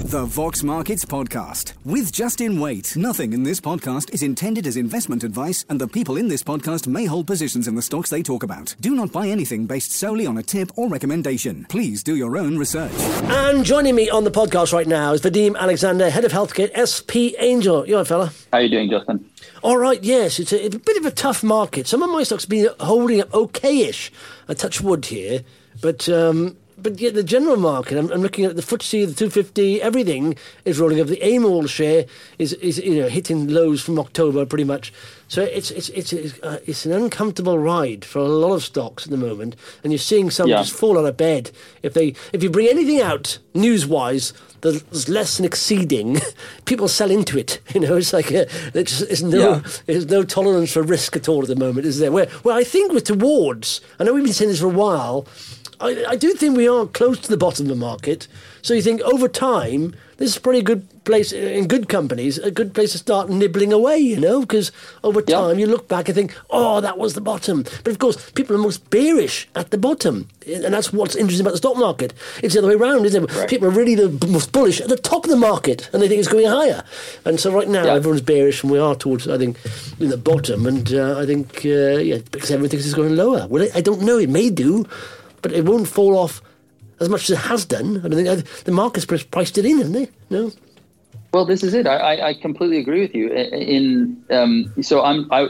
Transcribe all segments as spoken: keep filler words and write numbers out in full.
The Vox Markets Podcast with Justin Waite. Nothing in this podcast is intended as investment advice, and the people in this podcast may hold positions in the stocks they talk about. Do not buy anything based solely on a tip or recommendation. Please do your own research. And joining me on the podcast right now is Vadim Alexander, Head of Healthcare, S P Angel. You all right, fella? How are you doing, Justin? All right, yes. It's a, it's a bit of a tough market. Some of my stocks have been holding up okay-ish. I touch wood here, but... Um, But yet the general market, I'm, I'm looking at the F T S E, the two fifty, everything is rolling over. The A M O L share is, is you know hitting lows from October pretty much. So it's it's it's it's, uh, it's an uncomfortable ride for a lot of stocks at the moment, and you're seeing some yeah. just fall out of bed if they if you bring anything out news-wise that's less than exceeding, people sell into it. You know, it's like a, it's, it's no yeah. there's no tolerance for risk at all at the moment, is there? Where well, I think we're towards. I know we've been saying this for a while. I, I do think we are close to the bottom of the market. So you think over time, this is a pretty good place, in good companies, a good place to start nibbling away, you know, because over time yep. you look back and think, oh, that was the bottom. But of course, people are most bearish at the bottom. And that's what's interesting about the stock market. It's the other way around, isn't it? Right. People are really the most bullish at the top of the market and they think it's going higher. And so right now, yep. everyone's bearish and we are towards, I think, in the bottom. And uh, I think, uh, yeah, because everyone thinks it's going lower. Well, I don't know, it may do. But it won't fall off as much as it has done. I don't think the market's priced it in, hasn't it? No. Well, this is it. I, I completely agree with you. In um, so I'm I,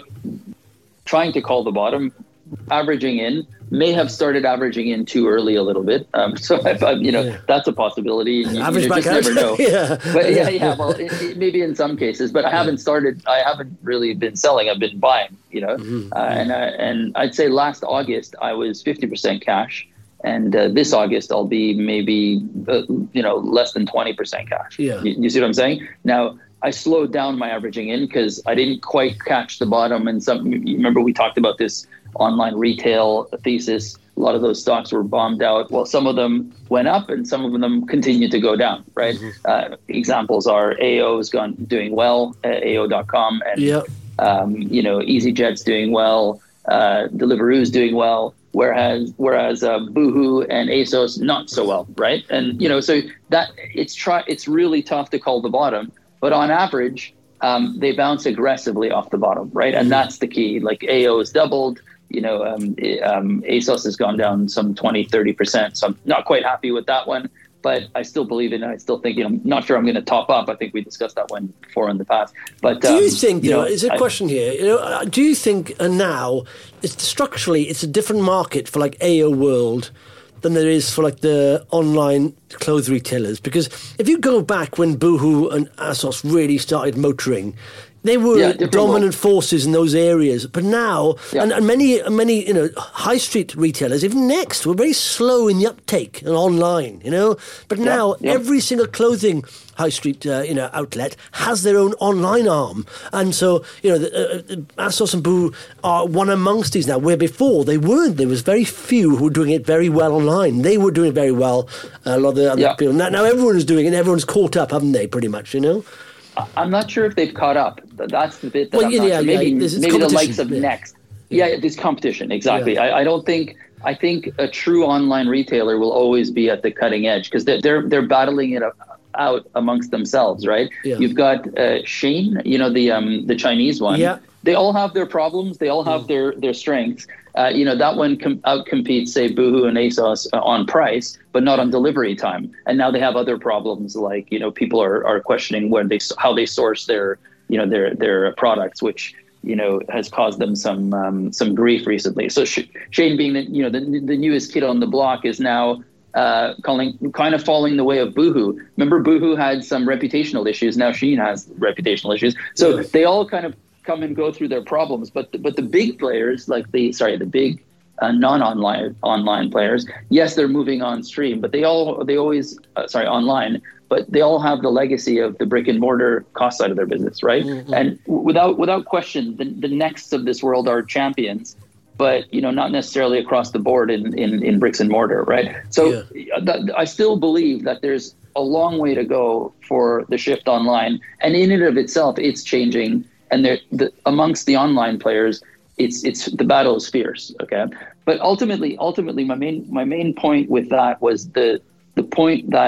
trying to call the bottom. Averaging in may have started averaging in too early a little bit. Um, so if I, you know yeah. that's a possibility. You, Average you back just out. never know. yeah. But yeah, yeah. Well, it, it, maybe in some cases, but I haven't started. I haven't really been selling. I've been buying. You know, mm-hmm. uh, and I, and I'd say last August I was fifty percent cash. And uh, this August, I'll be maybe, uh, you know, less than twenty percent cash. Yeah. You, you see what I'm saying? Now, I slowed down my averaging in because I didn't quite catch the bottom. And some, remember we talked about this online retail thesis. A lot of those stocks were bombed out. Well, some of them went up and some of them continued to go down, right? Mm-hmm. Uh, examples are A O has gone doing well, uh, A O dot com, and, yeah. um, you know, EasyJet's doing well, uh, Deliveroo's doing well. Whereas, whereas uh, Boohoo and ASOS not so well, right? And you know, so that it's try it's really tough to call the bottom. But on average, um, they bounce aggressively off the bottom, right? And that's the key. Like A O has doubled, you know, um, um, ASOS has gone down some twenty, thirty percent. So I'm not quite happy with that one. But I still believe in it. I still think, you know, I'm not sure I'm going to top up. I think we discussed that one before in the past. But do you um, think, you though, know, it's a I, question here, you know, do you think uh, now, it's structurally, it's a different market for like A O World than there is for like the online clothes retailers? Because if you go back when Boohoo and ASOS really started motoring, they were yeah, dominant world. forces in those areas. But now, yeah. and, and many, many, you know, high street retailers, even Next, were very slow in the uptake and online, you know. But now, yeah. Yeah. every single clothing high street, uh, you know, outlet has their own online arm. And so, you know, the, uh, ASOS and Boohoo are one amongst these now, where before they weren't. There was very few who were doing it very well online. They were doing it very well, a lot of the other yeah. people. Now, now everyone's doing it, and everyone's caught up, haven't they, pretty much, you know? I'm not sure if they've caught up. That's the bit that well, I'm yeah, not yeah, sure. Maybe, yeah. maybe the likes of yeah. Next. Yeah, yeah, this competition, exactly. Yeah. I, I don't think, I think a true online retailer will always be at the cutting edge because they're, they're, they're battling it out amongst themselves, right? Yeah. You've got uh, Shein, you know, the um, the Chinese one. Yeah. They all have their problems. They all have yeah. their, their strengths. Uh, you know, that one com- outcompetes, say, Boohoo and ASOS uh, on price, but not on delivery time. And now they have other problems, like, you know, people are, are questioning where they how they source their, you know, their their products, which, you know, has caused them some um, some grief recently. So Sh- Shein, being the, you know, the the newest kid on the block, is now uh, calling kind of falling the way of Boohoo. Remember, Boohoo had some reputational issues. Now Shein has reputational issues. So yes. they all kind of come and go through their problems, but the, but the big players, like the sorry, the big uh, non-online online players, yes, they're moving on stream, but they all they always uh, sorry online, but they all have the legacy of the brick and mortar cost side of their business, right? Mm-hmm. And without without question, the, the Nexts of this world are champions, but you know, not necessarily across the board in in, in bricks and mortar, right? So yeah. th- I still believe that there's a long way to go for the shift online, and in and of itself, it's changing. And the, amongst the online players, it's it's the battle is fierce. Okay, but ultimately, ultimately, my main my main point with that was the the point that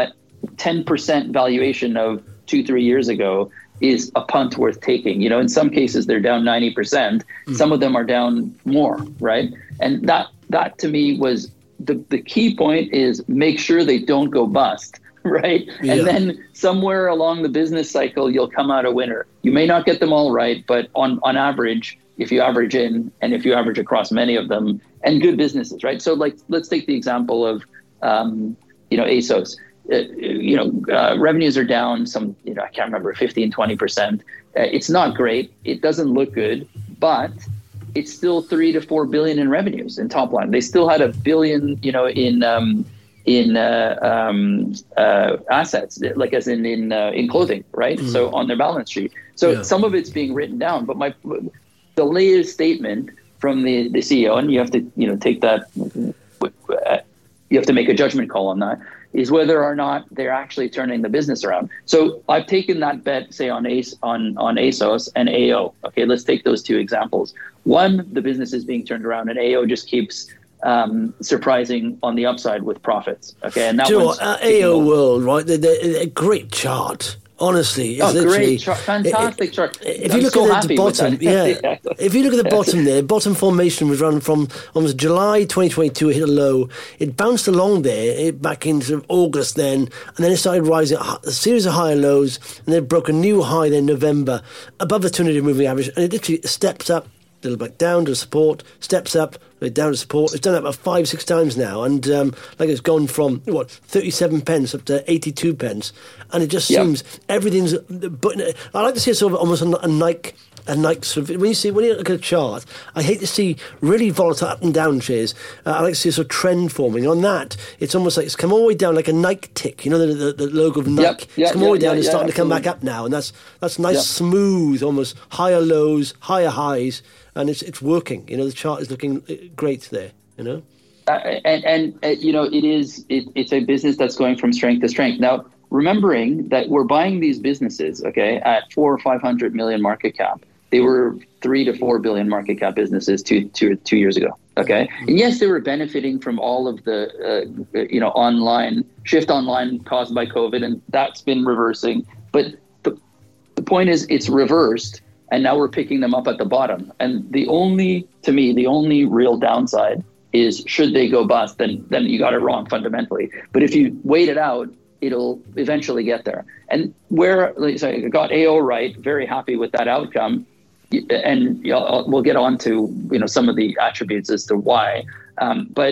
ten percent valuation of two, three years ago is a punt worth taking. You know, in some cases they're down ninety percent. Mm. Some of them are down more, right? And that that to me was the, the key point is make sure they don't go bust, right? Yeah. And then somewhere along the business cycle, you'll come out a winner. You may not get them all right, but on, on average, if you average in and if you average across many of them and good businesses, right? So like, let's take the example of, um, you know, ASOS. Uh, you know, uh, revenues are down some, you know, I can't remember, fifteen, twenty percent. Uh, it's not great. It doesn't look good, but it's still three to four billion in revenues in top line. They still had a billion, you know, in um, in uh, um, uh, assets, like as in in uh, in clothing, right? Mm. So on their balance sheet. So yeah. Some of it's being written down, but my the latest statement from the, the C E O, and you have to, you know, take that. You have to make a judgment call on that. Is whether or not they're actually turning the business around. So I've taken that bet, say on Ace, on, on ASOS and A O. Okay, let's take those two examples. One, the business is being turned around, and A O just keeps um, surprising on the upside with profits. Okay, and that was uh, A O World, right? They're, they're a great chart. Honestly, it's oh, great chart, fantastic chart. If you I'm look so at the bottom, yeah, yeah. If you look at the bottom there, bottom formation was run from almost July twenty twenty-two. It hit a low. It bounced along there it, back into August then, and then it started rising. A series of higher lows, and then it broke a new high then November above the two hundred moving average, and it literally steps up. A little back down to support, steps up, down to support. It's done that about five, six times now, and um, like it's gone from what thirty-seven pence up to eighty-two pence, and it just yep. seems everything's. But I like to see it sort of almost a, a Nike, a Nike sort of. When you see when you look at a chart, I hate to see really volatile up and down shares. Uh, I like to see a sort of trend forming. On that, it's almost like it's come all the way down like a Nike tick. You know the the, the logo of Nike. Yep. Yep. It's come all the way down. Yep. It's starting yep. to come back up now, and that's that's nice, yep. smooth, almost higher lows, higher highs. And it's it's working. You know, the chart is looking great there. You know, uh, and and uh, you know, it is it, it's a business that's going from strength to strength. Now, remembering that we're buying these businesses, okay, at four or five hundred million market cap. They were three to four billion market cap businesses two two two years ago. Okay, and yes, they were benefiting from all of the uh, you know online shift online caused by COVID, and that's been reversing. But the the point is, it's reversed. And now we're picking them up at the bottom. And the only, to me, the only real downside is should they go bust, then then you got it wrong fundamentally. But if you wait it out, it'll eventually get there. And where, like, so I got A O right, very happy with that outcome. And you know, we'll get on to you know some of the attributes as to why. Um, but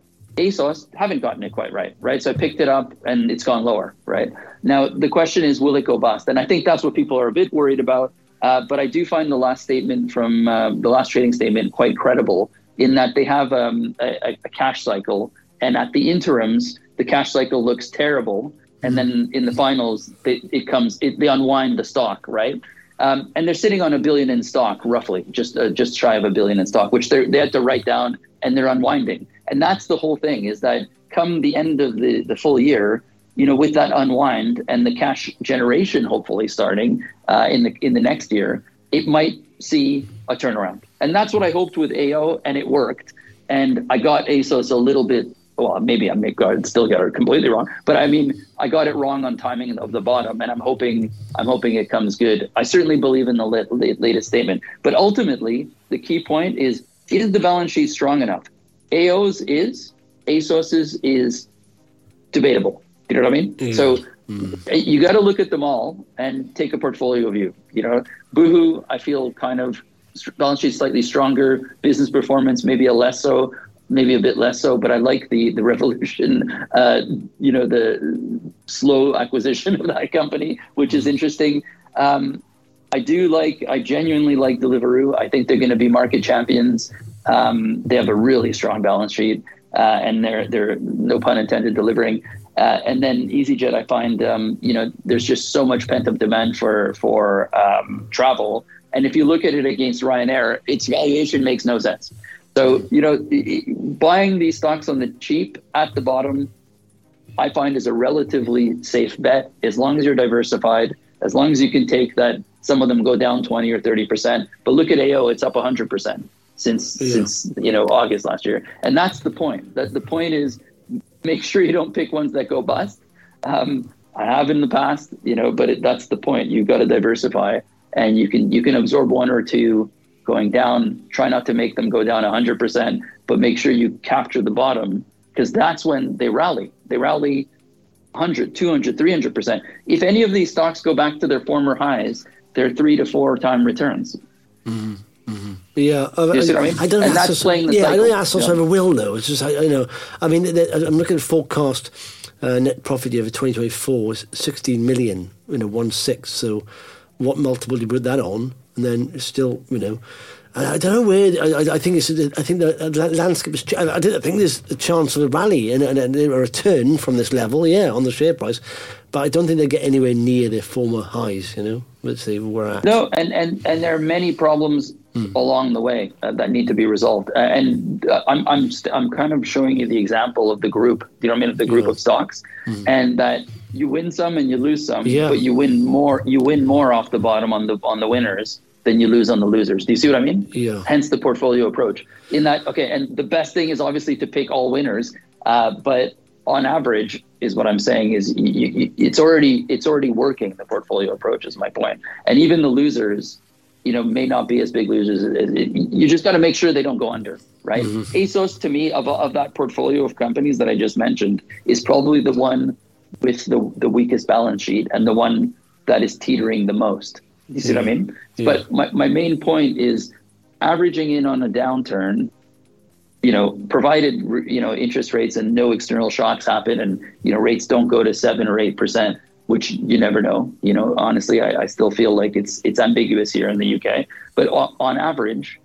ASOS haven't gotten it quite right, right? So I picked it up and it's gone lower, right? Now, the question is, will it go bust? And I think that's what people are a bit worried about. Uh, but I do find the last statement from uh, the last trading statement quite credible in that they have um, a, a cash cycle. And at the interims, the cash cycle looks terrible. And then in the finals, it, it comes, it, they unwind the stock, right? Um, and they're sitting on a billion in stock, roughly, just uh, just shy of a billion in stock, which they they had to write down and they're unwinding. And that's the whole thing is that come the end of the, the full year, you know, with that unwind and the cash generation hopefully starting uh, in the in the next year, it might see a turnaround. And that's what I hoped with A O, and it worked. And I got ASOS a little bit, well, maybe I may got, still got it completely wrong, but I mean, I got it wrong on timing of the bottom, and I'm hoping I'm hoping it comes good. I certainly believe in the lat- latest statement. But ultimately, the key point is, is the balance sheet strong enough? A O's is, ASOS's is debatable. You know what I mean? Yeah. So mm. you got to look at them all and take a portfolio view. You know, Boohoo, I feel kind of balance sheet slightly stronger, business performance maybe a less so, maybe a bit less so. But I like the the Revolution, uh, you know, the slow acquisition of that company, which is interesting. Um, I do like, I genuinely like Deliveroo. I think they're going to be market champions. Um, they have a really strong balance sheet, uh, and they're they're no pun intended delivering. Uh, and then EasyJet, I find, um, you know, there's just so much pent-up demand for for um, travel. And if you look at it against Ryanair, its valuation makes no sense. So, you know, buying these stocks on the cheap at the bottom, I find is a relatively safe bet as long as you're diversified, as long as you can take that. Some of them go down twenty or thirty percent. But look at A O, it's up one hundred percent since, yeah. since you know, August last year. And that's the point. That the point is, make sure you don't pick ones that go bust. Um, I have in the past, you know, but it, that's the point. You've got to diversify, and you can you can absorb one or two going down. Try not to make them go down one hundred percent, but make sure you capture the bottom, because that's when they rally. They rally one hundred, two hundred, three hundred percent. If any of these stocks go back to their former highs, they're three to four time returns. Mm-hmm. Mm-hmm. Yeah, uh, you see what I mean? I don't and know. that's playing the yeah, cycle. I don't think Astos yeah. ever will, though. It's just, I, I know. I mean, I'm looking at forecast uh, net profit year for twenty twenty-four is sixteen million, you know, one six. So, what multiple do you put that on? And then it's still, you know, I, I don't know where. I, I think it's. I think the landscape is. I, I think there's a chance of a rally and, and, and a return from this level, yeah, on the share price. But I don't think they get anywhere near their former highs, you know, which they were at. No, and, and, and there are many problems mm. along the way uh, that need to be resolved. Uh, and uh, I'm I'm st- I'm kind of showing you the example of the group, you know what I mean, the group yeah. of stocks, mm. and that you win some and you lose some, yeah. but you win more. You win more off the bottom on the on the winners than you lose on the losers. Do you see what I mean? Yeah. Hence the portfolio approach. In that, okay, and the best thing is obviously to pick all winners, uh, but on average, is what I'm saying is you, you, it's already it's already working. The portfolio approach is my point, and even the losers, you know, may not be as big losers. You just got to make sure they don't go under, right? Mm-hmm. ASOS to me of of that portfolio of companies that I just mentioned is probably the one with the the weakest balance sheet and the one that is teetering the most. You see yeah. what I mean? Yeah. But my my main point is averaging in on a downturn. You know, provided, you know, interest rates and no external shocks happen and, you know, rates don't go to seven or eight percent, which you never know. You know, honestly, I, I still feel like it's it's ambiguous here in the U K. But on, on average,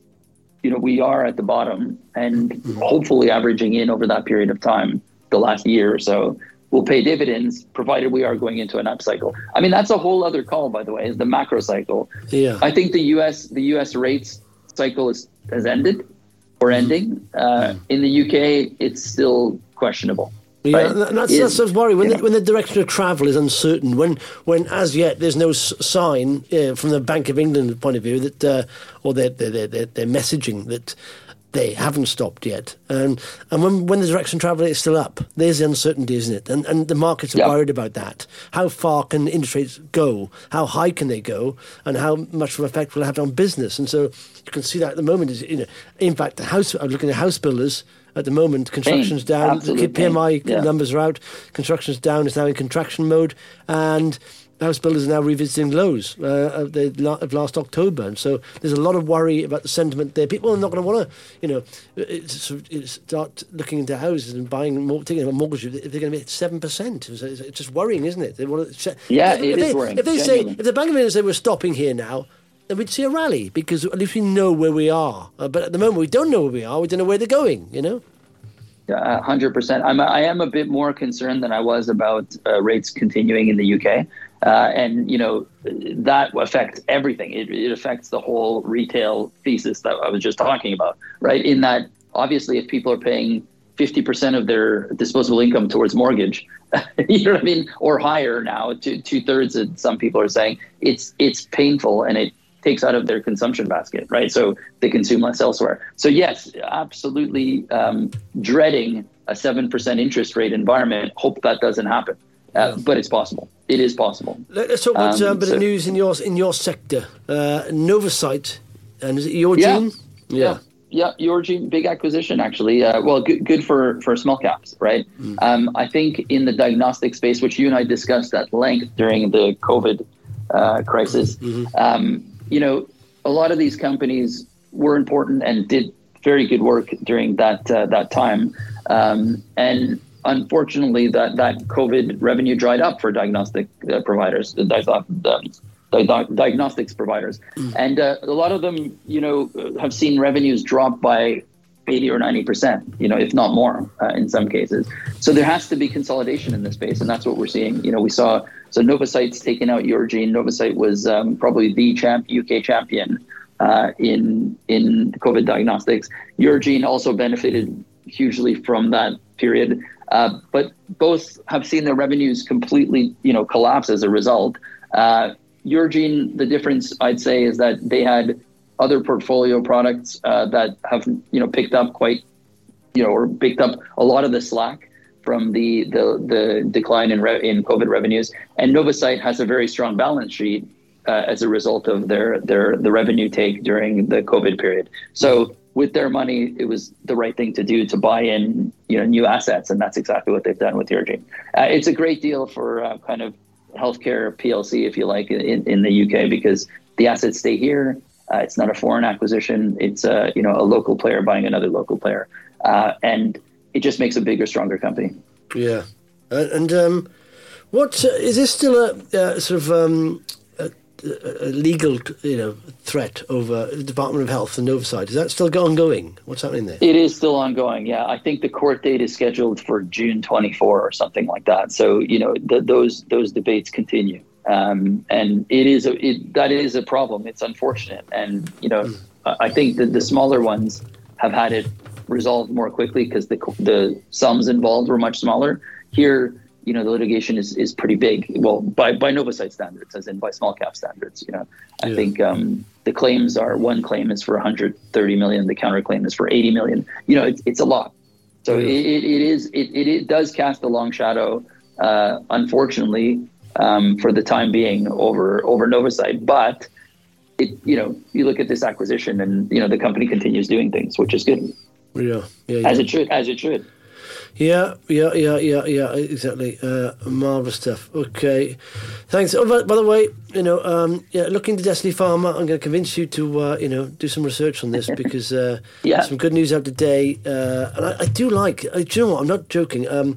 you know, we are at the bottom, and mm-hmm. hopefully averaging in over that period of time, the last year or so, will pay dividends, provided we are going into an upcycle. I mean, that's a whole other call, by the way, is the macro cycle. Yeah. I think the U S the U S rates cycle is, has ended. Or ending. Uh, mm. In the U K, it's still questionable. Yeah, right? and that's, is, that's the worry. When, yeah. the, when the direction of travel is uncertain, when, when as yet there's no s- sign uh, from the Bank of England point of view that, uh, or their, their, their, their messaging that they haven't stopped yet. And and when, when the direction of travel is still up, there's the uncertainty, isn't it? And and the markets are yep. worried about that. How far can interest rates go? How high can they go? And how much of an effect will it have on business? And so you can see that at the moment. Is, you know, in fact, the house. I'm looking at house builders at the moment. Construction's pain. down. Absolute the P M I yeah. numbers are out. Construction's down. It's now in contraction mode. And house builders are now revisiting lows uh, of, of last October, and so there's a lot of worry about the sentiment there. People are not going to want to, you know, it's, it's start looking into houses and buying, more, taking a mortgage if they're going to be at seven percent. It's, it's just worrying, isn't it? They want to. Yeah, if, it if is they, worrying. If they genuinely. say, if the Bank of England say we're stopping here now, then we'd see a rally because at least we know where we are. Uh, but at the moment, we don't know where we are. We don't know where they're going. You know. Yeah, one hundred percent. I'm. I am a bit more concerned than I was about uh, rates continuing in the U K. Uh, and, you know, that affects everything. It, it affects the whole retail thesis that I was just talking about, right? In that, obviously, if people are paying fifty percent of their disposable income towards mortgage, you know what I mean? Or higher now, two, two-thirds of some people are saying it's it's painful and it takes out of their consumption basket, right? So they consume less elsewhere. So, yes, absolutely um, dreading a seven percent interest rate environment. Hope that doesn't happen. Uh, yeah. But it's possible. It is possible. Let's talk about um, a bit so, of news in your in your sector. Uh, Novacyt, and is it Eurogene? Yeah, yeah, yeah Eurogene, big acquisition actually. Uh, well, good, good for, for small caps, right? Mm. Um, I think in the diagnostic space, which you and I discussed at length during the COVID uh, crisis, mm-hmm. um, you know, a lot of these companies were important and did very good work during that uh, that time, um, and. Unfortunately, that, that COVID revenue dried up for diagnostic uh, providers, di- di- di- diagnostics providers. Mm. And uh, a lot of them, you know, have seen revenues drop by eighty or ninety percent, you know, if not more uh, in some cases. So there has to be consolidation in this space. And that's what we're seeing. You know, we saw, so Novacyt's taken out Eurogene. Novacyt was um, probably the champ, U K champion uh, in, in COVID diagnostics. Eurogene also benefited hugely from that period. Uh, but both have seen their revenues completely, you know, collapse as a result. Uh, Eurogene, the difference I'd say is that they had other portfolio products uh, that have, you know, picked up quite, you know, or picked up a lot of the slack from the the, the decline in re- in COVID revenues, and Novacyt has a very strong balance sheet uh, as a result of their their the revenue take during the COVID period. So with their money, it was the right thing to do to buy in, you know, new assets, and that's exactly what they've done with Yourgene. Uh, it's a great deal for uh, kind of healthcare P L C, if you like, in, in the U K, because the assets stay here. Uh, it's not a foreign acquisition. It's a, you know, a local player buying another local player, uh, and it just makes a bigger, stronger company. Yeah, uh, and um, what uh, is this still a uh, sort of um, a, a legal, you know, threat over the Department of Health and Novacyt? Is that still ongoing? What's happening there? It is still ongoing. Yeah, I think the court date is scheduled for June twenty-fourth or something like that. So you know, th- those those debates continue. Um, and it is a, it, that is a problem. It's unfortunate. And, you know, mm. I think that the smaller ones have had it resolved more quickly because the the sums involved were much smaller. Here, you know, the litigation is, is pretty big. Well, by, by Novacyt standards, as in by small cap standards, you know, I yeah. think um, the claims are, one claim is for one hundred thirty million. The counterclaim is for eighty million. You know, it, it's a lot. So yeah. it, it is, it, it, it does cast a long shadow, uh, unfortunately, Um, for the time being over over Novacyt, but it you know you look at this acquisition and you know the company continues doing things, which is good. Yeah, yeah, yeah. as it should, as it should. Yeah, yeah, yeah, yeah, yeah. Exactly. Uh, marvelous stuff. Okay, thanks. Oh, by, by the way, you know, um, yeah, look into Destiny Pharma. I'm going to convince you to uh, you know do some research on this because uh, yeah. some good news out today, uh, and I, I do like. Uh, do you know what? I'm not joking. Um,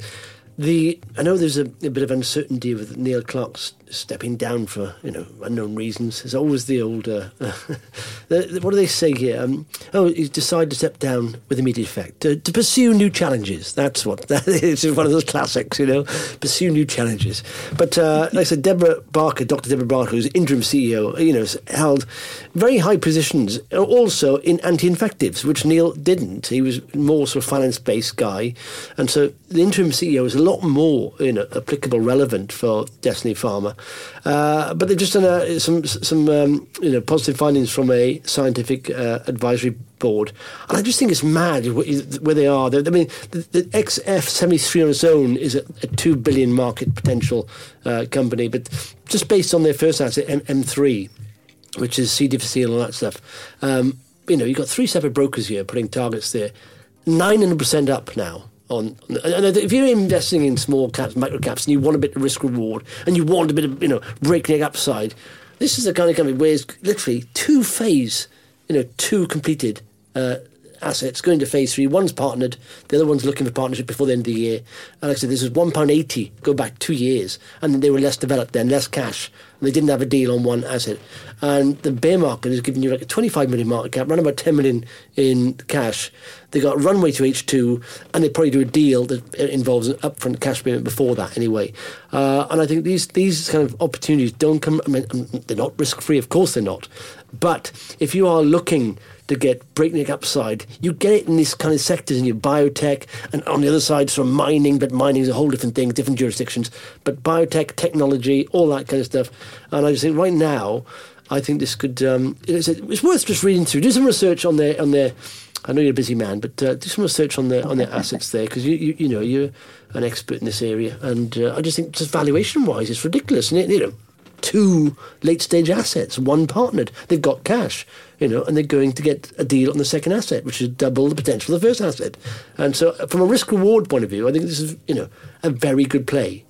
The I know there's a, a bit of uncertainty with Neil Clark s- stepping down for you know unknown reasons. There's always the old uh, the, the, what do they say here? Um, oh, he's decided to step down with immediate effect to, to pursue new challenges. That's what that is. One of those classics, you know, pursue new challenges. But uh, like I said, Deborah Barker, Doctor Deborah Barker, who's interim C E O, you know, held very high positions also in anti-infectives, which Neil didn't. He was more sort of finance-based guy, and so the interim C E O is a lot more, you know, applicable, relevant for Destiny Pharma. Uh, but they've just done a, some some um, you know positive findings from a scientific uh, advisory board, and I just think it's mad where they are. I mean, the, the X F seventy-three on its own is a, a two billion market potential uh, company, but just based on their first asset, M- M3, which is C difficile and all that stuff, um, you know, you've got three separate brokers here putting targets there, nine hundred percent up now. On, and if you're investing in small caps, micro caps, and you want a bit of risk reward, and you want a bit of, you know, breakneck upside, this is the kind of company where it's literally two phase, you know, two completed uh, assets going to phase three. One's partnered, the other one's looking for partnership before the end of the year. And like I said, this was one pound eighty, go back two years, and then they were less developed then, less cash, and they didn't have a deal on one asset. And the bear market is giving you like a twenty-five million market cap, around about ten million in cash. They got runway to H two, and they probably do a deal that involves an upfront cash payment before that anyway. Uh, and I think these these kind of opportunities don't come, I mean, they're not risk-free, of course they're not. But if you are looking to get breakneck upside, you get it in these kind of sectors in your biotech, and on the other side, sort of mining, but mining is a whole different thing, different jurisdictions. But biotech, technology, all that kind of stuff. And I just think right now, I think this could, um, it's, it's worth just reading through. Do some research on their, on their I know you're a busy man, but uh, do some research on their, on their assets there, because you, you, you know, you're an expert in this area. And uh, I just think just valuation-wise, it's ridiculous. And, you know, two late-stage assets, one partnered. They've got cash, you know, and they're going to get a deal on the second asset, which is double the potential of the first asset. And so from a risk-reward point of view, I think this is, you know, a very good play.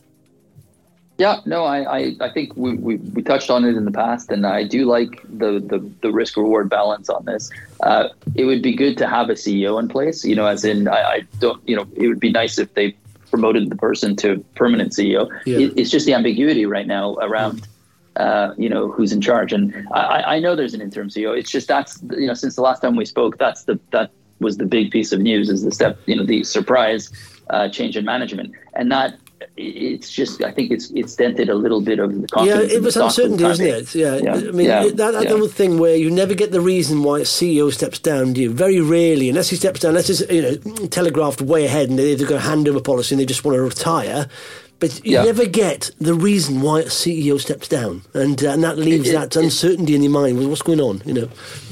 Yeah, no, I, I, I think we, we, we touched on it in the past, and I do like the, the, the risk-reward balance on this. Uh, it would be good to have a C E O in place, you know, as in, I, I don't, you know, it would be nice if they promoted the person to permanent C E O. Yeah. It, it's just the ambiguity right now around, uh, you know, who's in charge. And I, I know there's an interim C E O. It's just that's, you know, since the last time we spoke, that's the that was the big piece of news, is the step, you know, the surprise uh, change in management. And that, it's just, I think it's it's dented a little bit of the confidence. Yeah, it was uncertainty, isn't it? Yeah, yeah. I mean, yeah. that, that yeah. little thing where you never get the reason why a C E O steps down, do you? Very rarely, unless he steps down, unless it's, you know, telegraphed way ahead and they've got a handover policy and they just want to retire. But you yeah. never get the reason why a C E O steps down, and uh, and that leaves it, that it, uncertainty in your mind with what's going on, you know.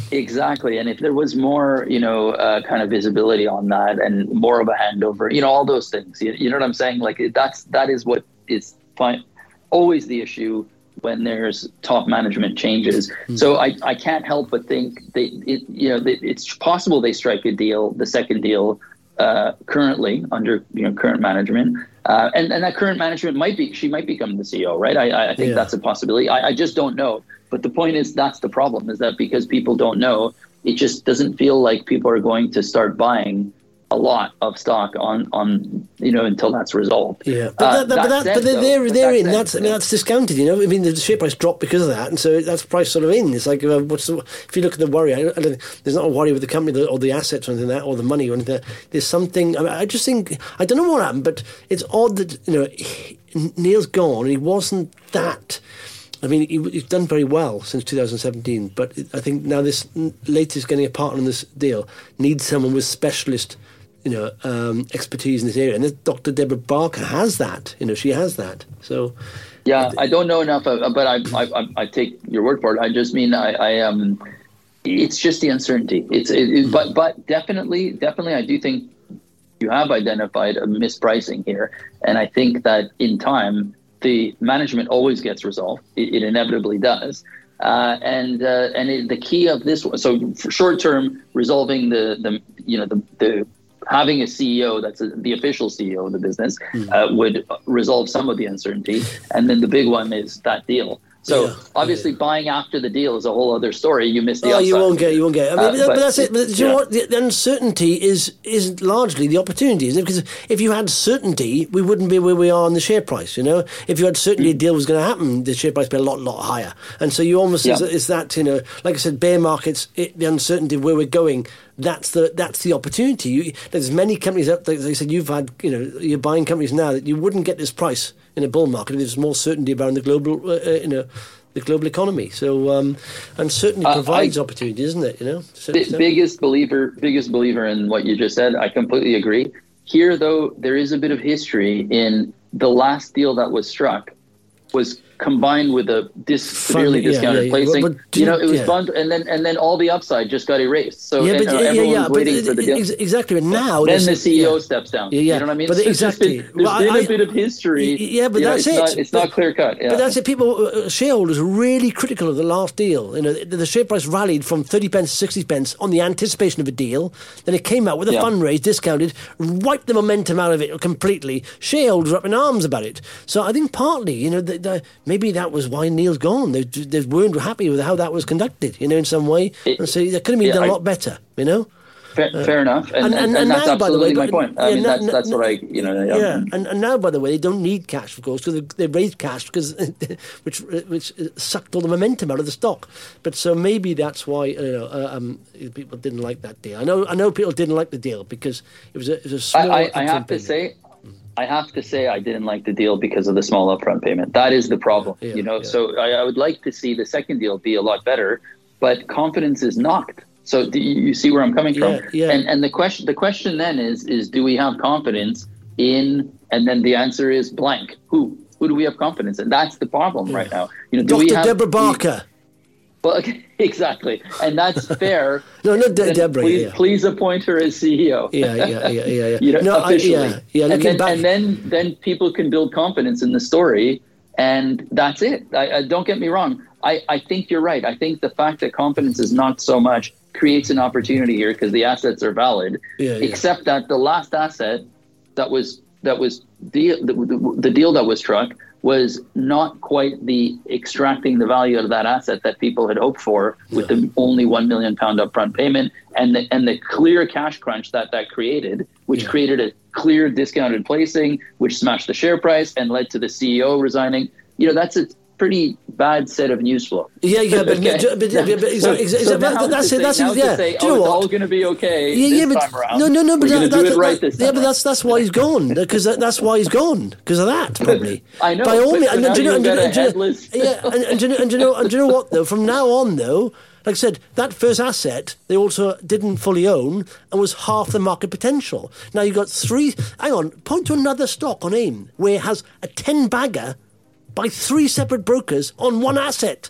Exactly. And if there was more, you know, uh, kind of visibility on that and more of a handover, you know, all those things, you, you know what I'm saying? Like that's, that is what is fine. Always the issue when there's top management changes. Mm-hmm. So I, I can't help but think they, it, you know, they, it's possible they strike a deal, the second deal uh, currently under, you know, current management. Uh, and, and that current management might be, she might become the C E O, right? I, I think yeah. that's a possibility. I, I just don't know. But the point is, that's the problem, is that because people don't know, it just doesn't feel like people are going to start buying a lot of stock on, on you know, until that's resolved. Yeah, but, uh, that, that, that but, that, said, but they're, they're, they're in. Said, that's I mean, that's discounted, you know. I mean, the share price dropped because of that, and so that's price sort of in. It's like, uh, what's the, if you look at the worry, I don't, I don't, there's not a worry with the company or the assets or anything like that, or the money or anything. There's something, I, mean, I just think, I don't know what happened, but it's odd that, you know, he, Neil's gone, and he wasn't that... I mean, he's done very well since two thousand seventeen, but I think now this latest getting a partner in this deal needs someone with specialist, you know, um, expertise in this area. And this Doctor Deborah Barker has that. You know, she has that. So, yeah, I don't know enough, uh, but I, I I take your word for it. I just mean I, I um, it's just the uncertainty. It's it, it, but but definitely definitely I do think you have identified a mispricing here, and I think that in time, the management always gets resolved. It, it inevitably does. Uh, and uh, and it, the key of this one, so for short term, resolving the, the you know, the, the having a C E O that's a, the official C E O of the business mm. uh, would resolve some of the uncertainty. And then the big one is that deal. So yeah, obviously, yeah. buying after the deal is a whole other story. You miss the. Oh, upside. you won't get. You won't get. I mean, uh, but, but that's it. But you yeah. know what? The, the uncertainty is is largely the opportunity, isn't it? Because if you had certainty, we wouldn't be where we are in the share price. You know, if you had certainty, mm. a deal was going to happen, the share price would be a lot, lot higher. And so you almost yeah. is, is that, you know, like I said, bear markets, it, the uncertainty of where we're going. That's the that's the opportunity. You, there's many companies out there. Like I said, you've had, you know, you're buying companies now that you wouldn't get this price in a bull market if there's more certainty around the global, uh, you know. the global economy. So um, uncertainty uh, provides I, opportunity, isn't it? You know, b- biggest believer, biggest believer in what you just said. I completely agree. Here, though, there is a bit of history in the last deal that was struck was combined with a dis- severely yeah, discounted yeah, yeah. placing. Well, you know, it was yeah. fun, and then and then all the upside just got erased. So yeah, and, but, uh, yeah, everyone yeah, was waiting but, for the deal. Exactly. But now then the C E O yeah. steps down. Yeah, yeah. You know what I mean? But so exactly. There's been, well, been I, a bit of history. Yeah, but you that's know, it's it. Not, it's but, not clear cut. Yeah. But that's it. People, uh, shareholders, are really critical of the last deal. You know, the, the share price rallied from thirty pence to sixty pence on the anticipation of a deal. Then it came out with a yeah. fundraise, discounted, wiped the momentum out of it completely. Shareholders are up in arms about it. So I think partly, you know, the, the, maybe that was why Neil's gone. They, they weren't happy with how that was conducted, you know, in some way. It, and so that could have been yeah, done a lot better, you know. Fair, uh, fair enough, and, and, and, and, and that's now, absolutely way, my point. I yeah, mean, now, that's that's now, what I, you know. Yeah, yeah. And, and now, by the way, they don't need cash, of course, because they, they raised cash because which which sucked all the momentum out of the stock. But so maybe that's why you know uh, um, people didn't like that deal. I know I know people didn't like the deal because it was a, it was a small. I, I, I have to say. I have to say I didn't like the deal because of the small upfront payment. That is the problem, yeah, you know. Yeah. So I, I would like to see the second deal be a lot better, but confidence is knocked. So do you, you see where I'm coming from? Yeah, yeah. And and the question the question then is is do we have confidence in? And then the answer is blank. Who who do we have confidence in? That's the problem yeah. right now. You know, do Doctor we have Deborah Barker? Well, okay, exactly, and that's fair. no, not De- Deborah. Please, yeah. please appoint her as C E O. yeah, yeah, yeah, yeah, yeah. you know, no, officially. I, yeah, yeah. And then, back... and then, then people can build confidence in the story, and that's it. I, I, don't get me wrong. I, I think you're right. I think the fact that confidence is not so much creates an opportunity here because the assets are valid. Yeah, yeah. Except that the last asset that was that was deal the, the, the deal that was struck was not quite the extracting the value of that asset that people had hoped for with yeah. the only one million pound upfront payment and the and the clear cash crunch that that created, which yeah. created a clear discounted placing, which smashed the share price and led to the C E O resigning. You know, that's a pretty bad set of news flow. Yeah, yeah, but, okay. but, but, but, but so, exactly, so but that's it. That's it. Yeah. Say, do you oh, know it's what? all going to be okay yeah, this yeah, but, time around. No, no, no. But We're that, do that, it right that, this time yeah, but around. that's that's why he's gone because that, that's why he's gone because of that probably. I know. By all but, means, so and, now and, do you know, you've and, got and, a and, headless. Yeah, and, and, do you know, and do you know, and do you know what though? From now on though, like I said, that first asset they also didn't fully own and was half the market potential. Now you've got three. Hang on, point to another stock on AIM where it has a ten bagger by three separate brokers on one asset.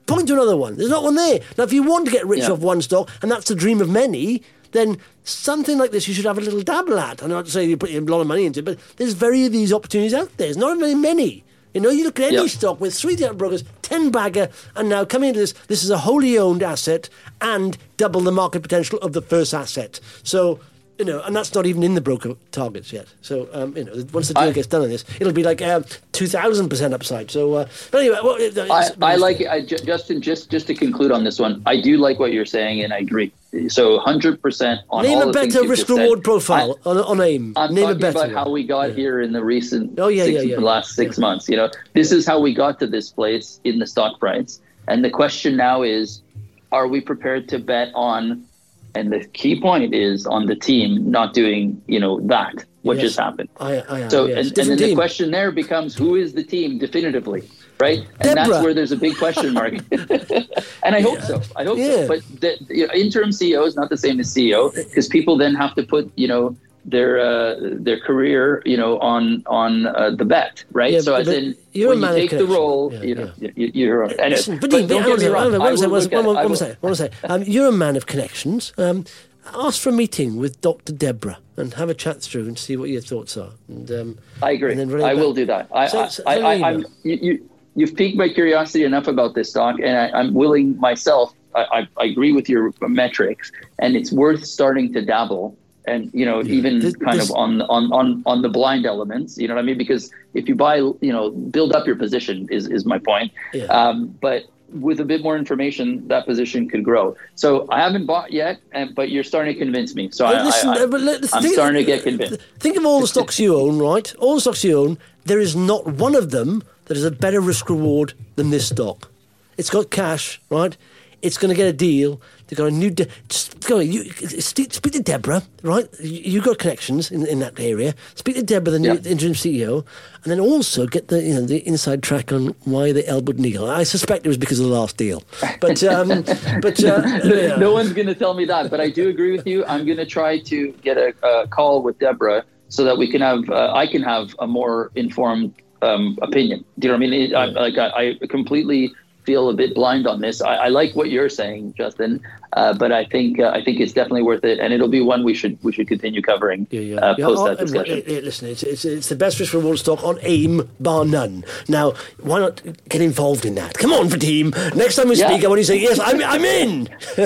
point to another one. There's not one there. Now, if you want to get rich Yeah. off one stock, and that's the dream of many, then something like this you should have a little dabble at. I'm not saying you put a lot of money into it, but there's very these opportunities out there. There's not very many. You know, you look at any Yeah. stock with three different brokers, ten bagger, and now coming into this, this is a wholly owned asset and double the market potential of the first asset. So, you know, and that's not even in the broker targets yet. So, um, you know, once the deal I, gets done on this, it'll be like um, two thousand percent upside. So, uh, but anyway, well, it's, I, it's, I like it. I, Justin, just just to conclude on this one, I do like what you're saying, and I agree. So, one hundred percent on Name all a the things better you've just risk-reward said. profile I, on, on AIM. I'm Name a talking better about one. how we got Yeah. here in the recent Oh, yeah, six, yeah, yeah. the last six Yeah. months. You know, this is how we got to this place in the stock price. And the question now is, are we prepared to bet on? And the key point is on the team not doing, you know, that what Yes. just happened. I, I am, So, yes. and, and Different then team. the question there becomes, who is the team definitively, right? And Deborah. that's where there's a big question mark. And I hope so. I hope Yeah. so. But the, you know, interim C E O is not the same as C E O, because people then have to put, you know, their uh, their career, you know, on on uh, the bet, right? Yeah, so but- as but in, you're when a you man of take the connection. role, Yeah, you know, yeah. you, you're right. And Listen, it, but but Dean, don't hang on get a me second, wrong. hang on, I one second, will one look at it. second, I one will- second, one second. Um, you're a man of connections. Um, ask for a meeting with Doctor Deborah and have a chat through and see what your thoughts are. And, um, I agree. and then relay I back. will do that. I, So- I, so- I, send I, me an I'm, email. you, you, you've piqued my curiosity enough about this stock, and I, I'm willing myself. I, I, I agree with your metrics, and it's worth starting to dabble, and you know, even This- kind this- of on on on on the blind elements. You know what I mean? Because if you buy, you know, build up your position is is my point. Yeah. Um, but with a bit more information, that position could grow. So I haven't bought yet, and, but you're starting to convince me. So Hey, I, listen, I, I, uh, but let- I'm think- starting to get convinced. Think of all the stocks you own, right? All the stocks you own, there is not one of them that is a better risk reward than this stock. It's got cash, right? It's going to get a deal. They've got a new... De- just go, you, speak, speak to Deborah, right? You, you've got connections in, in that area. Speak to Deborah, the new Yeah. interim C E O, and then also get the you know the inside track on why they elbowed Neil. I suspect it was because of the last deal. But, um, but uh, yeah. No one's going to tell me that, but I do agree with you. I'm going to try to get a, a call with Deborah so that we can have, uh, I can have a more informed um, opinion. Do you know what I mean? It, I, like I, I completely feel a bit blind on this. I, I like what you're saying, Justin, uh, but I think uh, I think it's definitely worth it, and it'll be one we should we should continue covering Yeah, yeah. uh, Yeah, post oh, that discussion. uh, uh, listen, it's, it's, it's the best risk reward stock on AIM, bar none. Now, why not get involved in that? Come on, for team. Next time we Yeah. speak, I want you to say, yes, I'm, I'm in.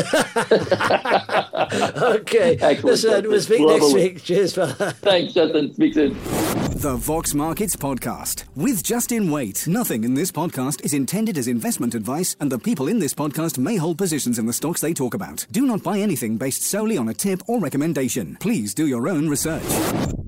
Okay. Excellent, Listen, Justin. we'll speak Lovely. next week. Cheers, fella. Thanks, Justin. Speak soon. The Vox Markets Podcast with Justin Waite. Nothing in this podcast is intended as investment advice, and the people in this podcast may hold positions in the stocks they talk about. Do not buy anything based solely on a tip or recommendation. Please do your own research.